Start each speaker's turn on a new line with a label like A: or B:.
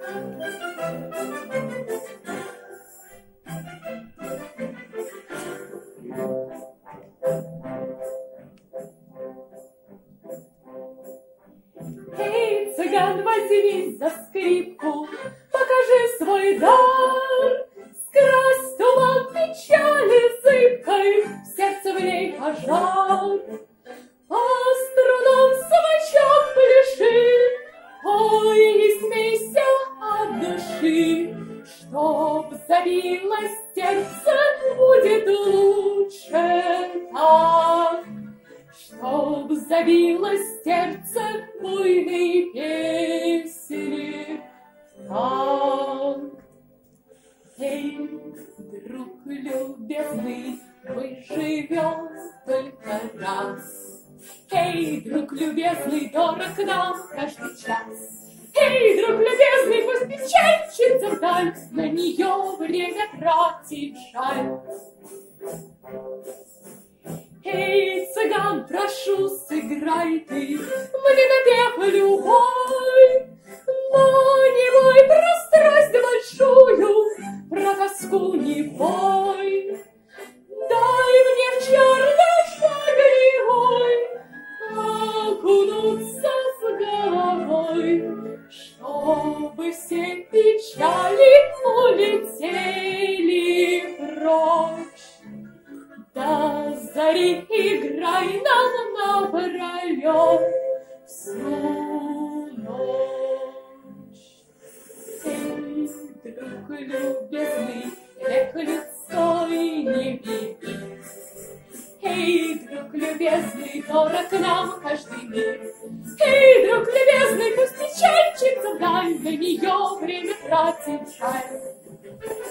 A: Эй, цыган, возьмись за скрипку, покажи свой дар, скрась туман печали зыбкой, в сердце в ней пожар. По струнам смычок пляши, ой, не смейся от души, чтоб забилось сердце, будет лучше так. Чтоб забилось сердце буйной песни так. Эй, друг любезный, мы живем только раз. Эй, друг любезный, дорог нам каждый час. Эй, друг любезный, пусть печаль мчится вдаль, на нее время тратить жаль. Эй, цыган, прошу, сыграй ты мне напев любой, но не бой про страсть большую, про тоску не бой. Дай мне в черный шагревой окунуться с головой, чтобы все печали улетели прочь. До зари играй нам напролет всю ночь. Эй, друг любезный, век людской не видит. Эй, друг любезный, дорог нам каждый миг. Эй, друг любезный, пусть печаль мчится вдаль, на нее время тратить жаль.